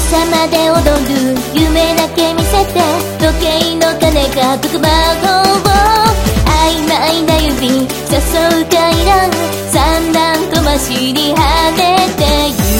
朝まで踊る夢だけ見せて、時計の鐘が特番号を曖昧な指誘う階段、三段飛ばしに跳ねてゆく